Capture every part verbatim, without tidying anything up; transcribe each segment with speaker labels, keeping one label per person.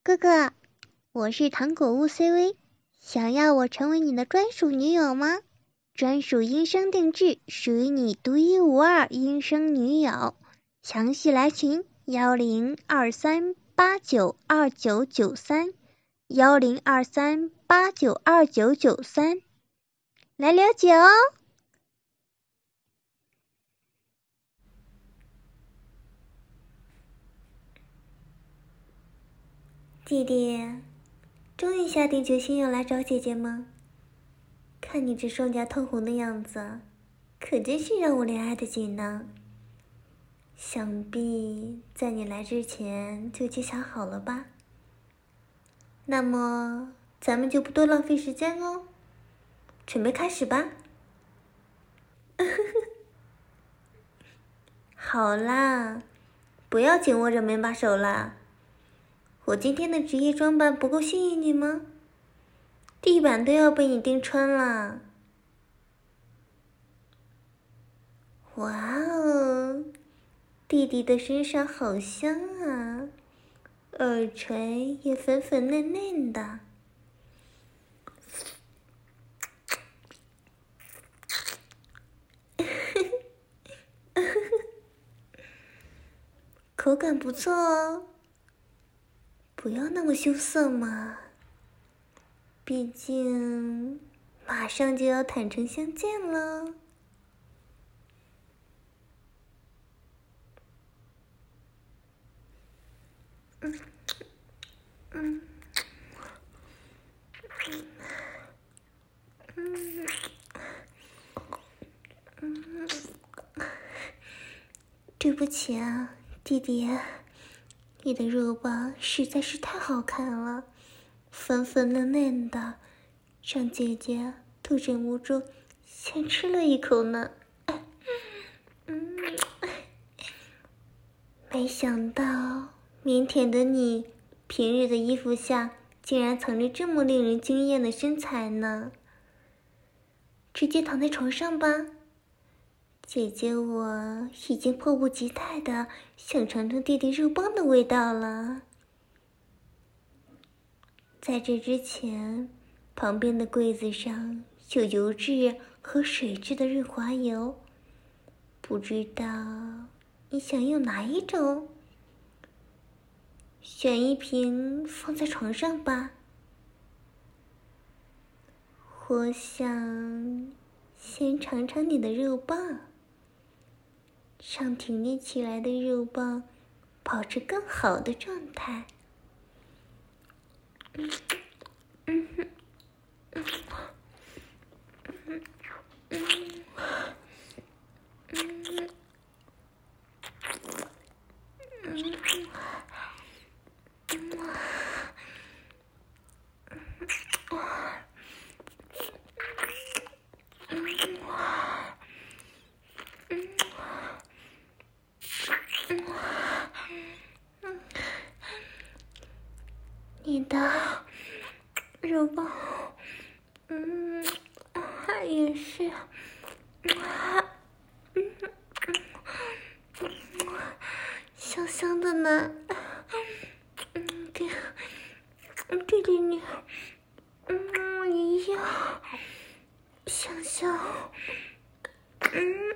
Speaker 1: 哥哥，我是糖果屋 C V， 想要我成为你的专属女友吗？专属音声定制，属于你独一无二音声女友。详细来询幺零二三八九二九九三幺零二三八九二九九三来了解哦。弟弟，终于下定决心要来找姐姐吗？看你这双颊透红的样子，可真是让我怜爱的紧呢。想必在你来之前就已经想好了吧？那么咱们就不多浪费时间哦，准备开始吧。好啦，不要紧握着门把手啦。我今天的职业装扮不够吸引你吗？地板都要被你钉穿了。哇哦，弟弟的身上好香啊，耳垂也粉粉嫩嫩的。口感不错哦，不要那么羞涩嘛，毕竟马上就要坦诚相见了。嗯嗯嗯嗯，对不起啊，弟弟，你的肉棒实在是太好看了，粉粉嫩嫩的，让姐姐都忍不住先吃了一口呢。嗯，没想到腼腆的你，平日的衣服下竟然藏着这么令人惊艳的身材呢。直接躺在床上吧，姐姐我已经迫不及待的想尝尝弟弟肉棒的味道了。在这之前，旁边的柜子上有油质和水质的润滑油，不知道你想用哪一种？选一瓶放在床上吧。我想先尝尝你的肉棒，让挺立起来的肉棒保持更好的状态。嗯嗯嗯嗯嗯嗯你的肉棒，嗯，也是，嗯，香香的呢，嗯，跟弟弟你，嗯，一样，香香，嗯，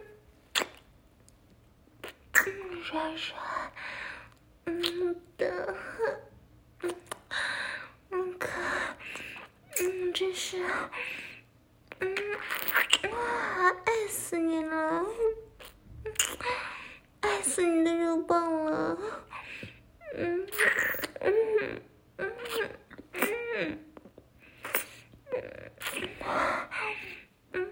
Speaker 1: 嗯，软软，嗯的。嗯，可，嗯，真是，嗯，哇，爱死你了，爱死你的肉棒了，嗯，嗯，嗯，嗯，嗯，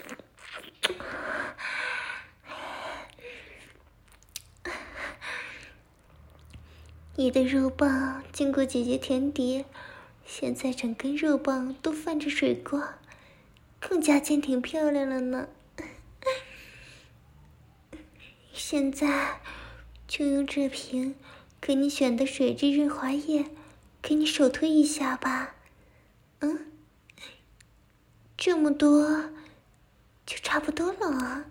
Speaker 1: 你的肉棒经过姐姐甜碟，现在整根肉棒都泛着水光，更加坚挺漂亮了呢。现在就用这瓶给你选的水质润滑液给你手推一下吧。嗯，这么多就差不多了啊。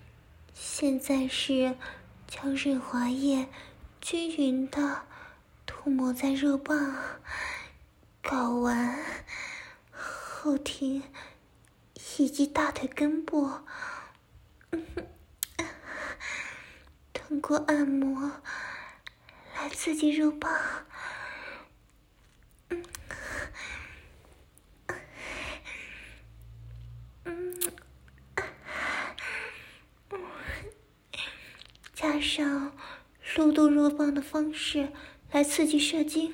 Speaker 1: 现在是将润滑液均匀的涂涂抹在肉棒、睾丸、后庭以及大腿根部，通过按摩来刺激肉棒。加上撸动肉棒的方式来刺激射精，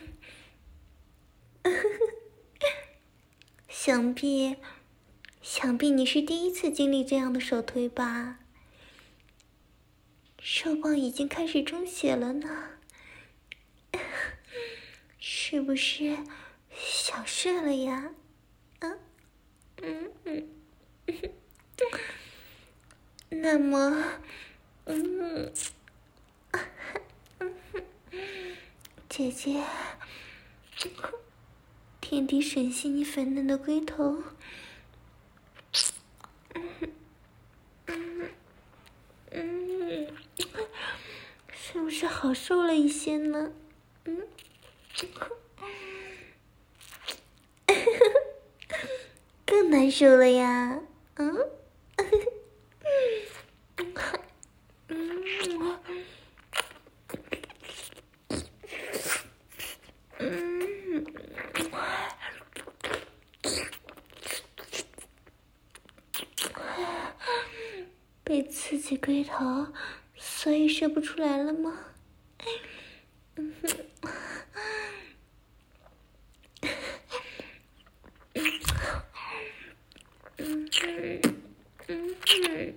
Speaker 1: 想必想必你是第一次经历这样的手推吧？肉棒已经开始充血了呢，是不是想射了呀？啊，嗯嗯，那么。嗯，姐姐，天地吮吸你粉嫩的龟头，嗯嗯，是不是好受了一些呢？嗯，更难受了呀，嗯。被刺激龟头，所以射不出来了吗？嗯哼，嗯哼，嗯哼，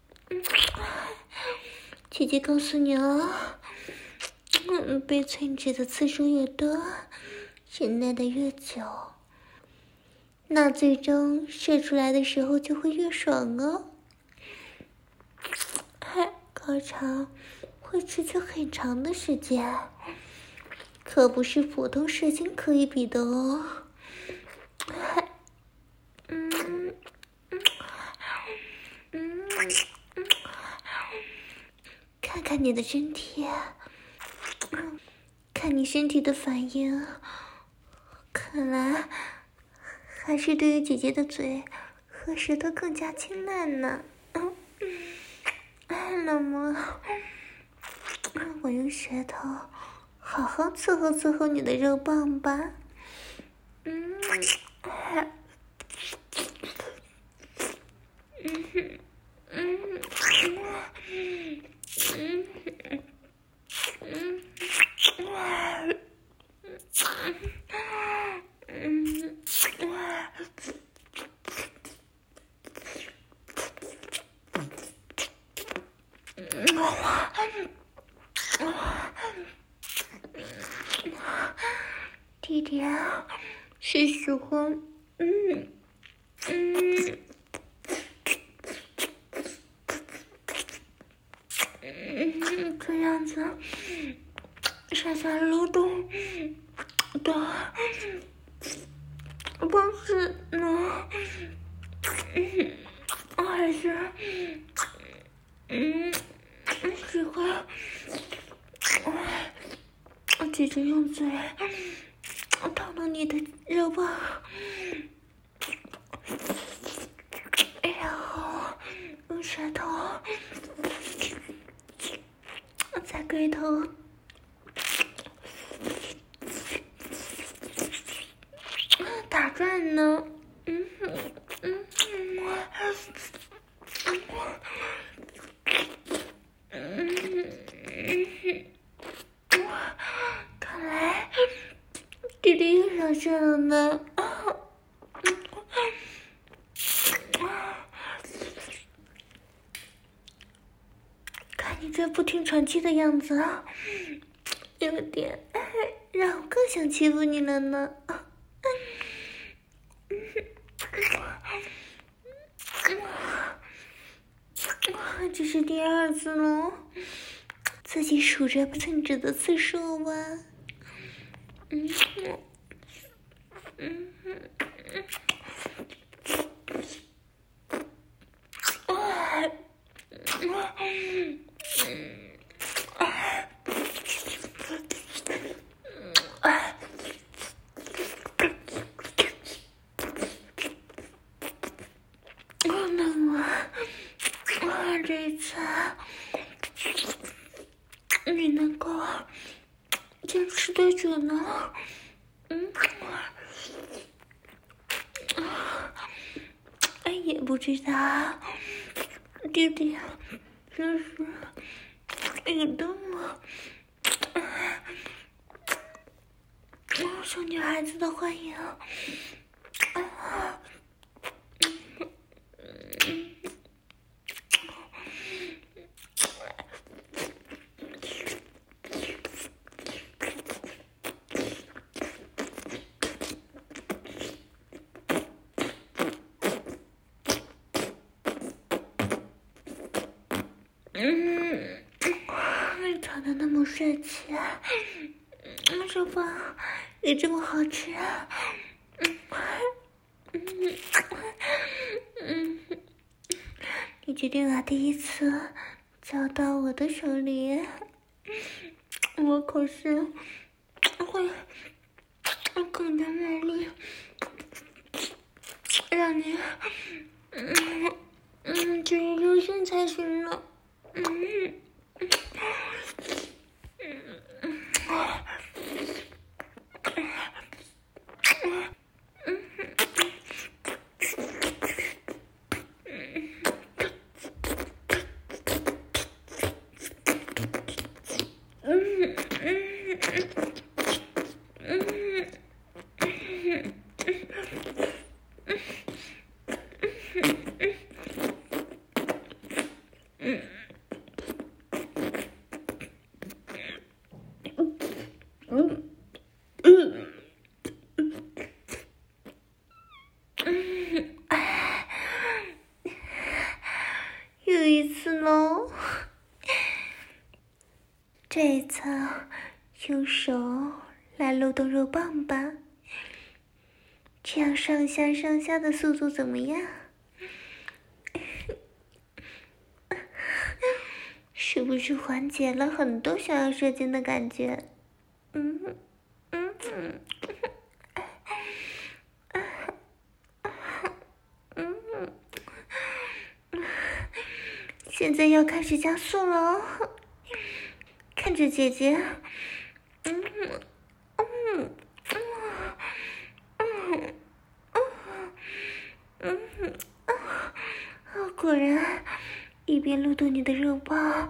Speaker 1: 姐姐告诉你哦，嗯，被寸指的次数越多，忍耐的越久，那最终射出来的时候就会越爽哦。高潮会持续很长的时间，可不是普通射精可以比的哦。嗯嗯嗯，看看你的身体，看你身体的反应，看来还是对于姐姐的嘴和舌头更加青睐呢。嗯，那么我用舌头好好伺候伺候你的肉棒吧。嗯，嗯哼，嗯嗯嗯嗯嗯弟弟是喜欢，嗯嗯嗯，这样子傻傻撸动的方式呢？嗯，还是嗯喜欢姐姐用嘴套到你的肉棒，然后用舌头在龟头打转呢。嗯哼，嗯哼，嗯哼，看来弟弟又想射了呢。看你这不停喘气的样子，有点让我更想欺负你了呢。这是第二次喽，自己数着寸指的次数吧。嗯嗯嗯你能够坚持多久呢？嗯，哎，也不知道。弟弟，真是一动了，受女孩子的欢迎。嗯，你长得那么帅气，嗯，手包也这么好吃，嗯嗯嗯，你决定把第一次交到我的手里，我可是会更加卖力，让你嗯嗯注意留心才行呢。嗯嗯嗯又一次喽，这一次用手来撸动肉棒吧，这样上下上下的速度怎么样？是不是缓解了很多想要射精的感觉？嗯嗯嗯嗯，现在要开始加速了哦，看着姐姐，嗯嗯嗯嗯嗯啊，果然一边撸动你的肉包，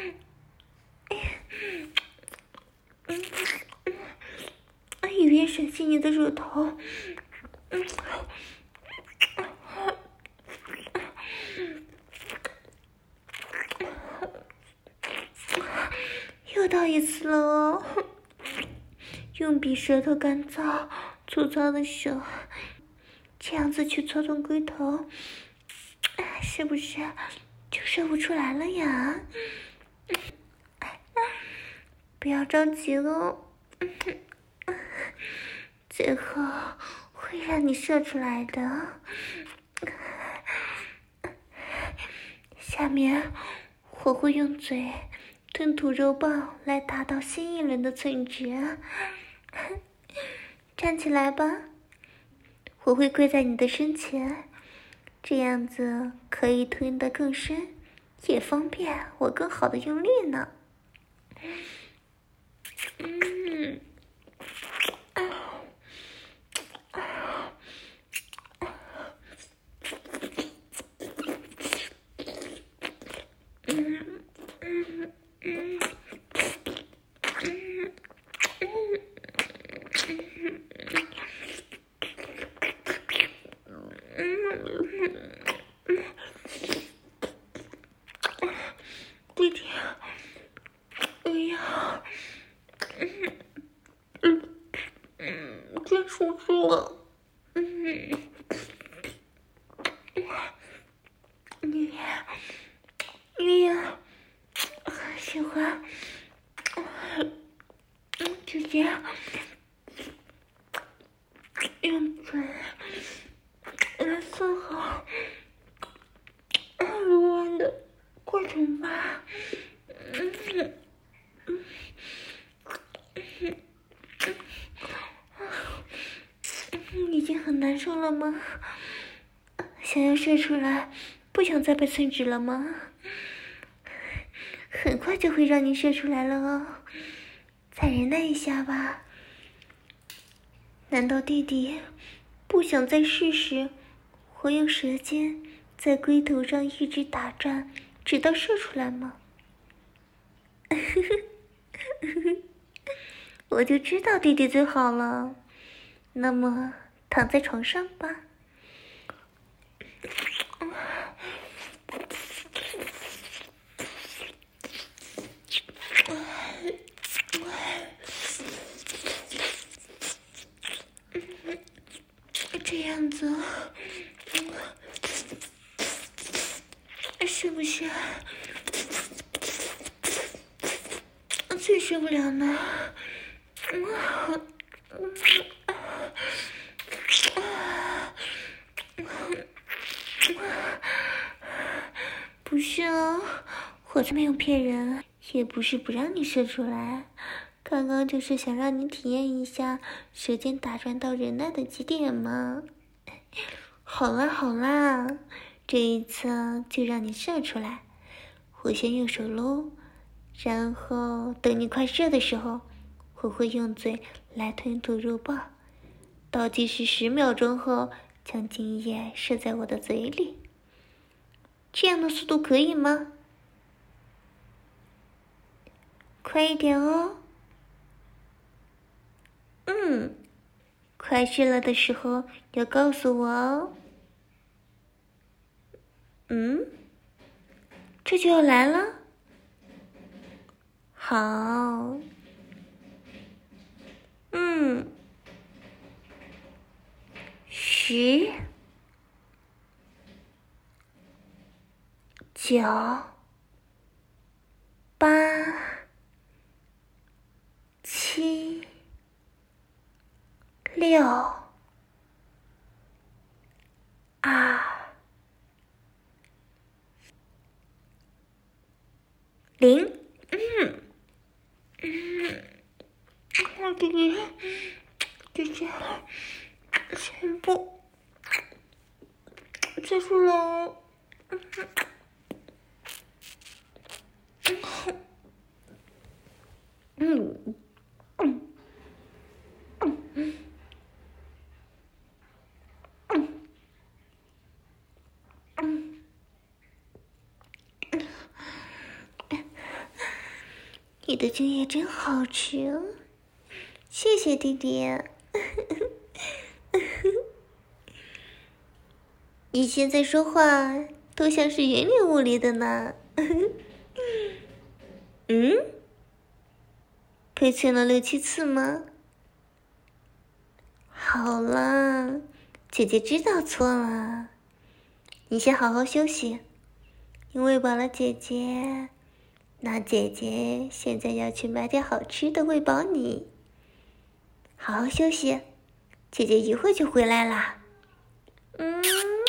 Speaker 1: 一边吮吸你的乳头，嗯，又到一次了哦，用比舌头干燥粗糙的手，这样子去搓动龟头，是不是就射不出来了呀？不要着急哦，最后会让你射出来的。下面我会用嘴吞吐肉棒来达到新一轮的寸值。站起来吧，我会跪在你的身前，这样子可以吞得更深，也方便我更好的用力呢。嗯，弟弟，哎呀，嗯嗯嗯，真舒服了，嗯，你你也很喜欢，嗯，直接用嘴来伺候撸完的过程吧，嗯嗯嗯嗯，已经很难受了吗？想要射出来，不想再被寸止了吗？ 很快就会让你射出来了哦，再忍耐一下吧。难道弟弟不想再试试我用舌尖在龟头上一直打转，直到射出来吗？我就知道弟弟最好了。那么躺在床上吧。这样子是不是最受不了呢？不是哦，我才没有骗人，也不是不让你射出来，刚刚就是想让你体验一下舌尖打转到忍耐的极点嘛。好啦好啦，这一次就让你射出来，我先用手搂，然后等你快射的时候，我会用嘴来吞吐肉棒，倒计时十秒钟后将精液射在我的嘴里。这样的速度可以吗？快一点哦。嗯，快射了的时候要告诉我哦。嗯，这就要来了。好。嗯，十、九、八、七、六、二、零。嗯嗯，我弟弟姐姐全部结束了。嗯嗯嗯嗯嗯，你的精液真好吃，谢谢弟弟。你现在说话都像是云里雾里的呢。嗯，被亲了六七次吗？好了，姐姐知道错了，你先好好休息。你喂饱了姐姐，那姐姐现在要去买点好吃的喂饱你。好好休息，姐姐一会就回来啦。嗯。